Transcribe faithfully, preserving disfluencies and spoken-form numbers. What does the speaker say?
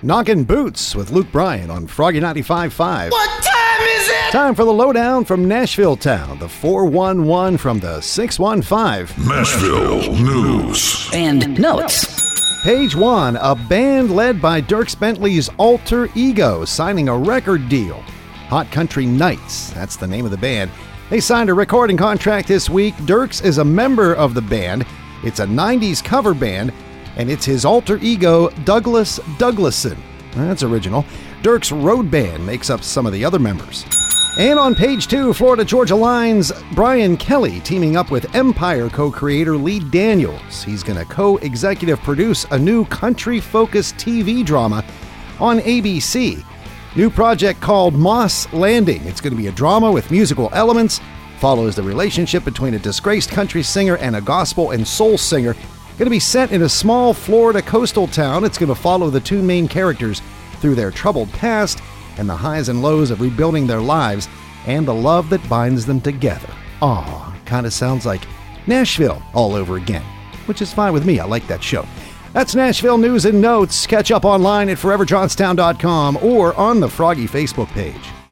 Knockin' Boots with Luke Bryan on Froggy ninety-five point five. What time is it? Time for the lowdown from Nashville Town, the four one one from the six one five. Nashville News and Notes. Page one, a band led by Dierks Bentley's alter ego signing a record deal. Hot Country Nights, that's the name of the band. They signed a recording contract this week. Dierks is a member of the band. It's a nineties cover band, and it's his alter ego, Douglas Douglason. That's original. Dierks' road band makes up some of the other members. And on page two, Florida Georgia Line's Brian Kelly teaming up with Empire co-creator Lee Daniels. He's going to co-executive produce a new country-focused T V drama on A B C. New project called Moss Landing. It's going to be a drama with musical elements, follows the relationship between a disgraced country singer and a gospel and soul singer. Going to be set in a small Florida coastal town. It's going to follow the two main characters through their troubled past and the highs and lows of rebuilding their lives and the love that binds them together. Aw, kind of sounds like Nashville all over again, which is fine with me. I like that show. That's Nashville News and Notes. Catch up online at forever johnstown dot com or on the Froggy Facebook page.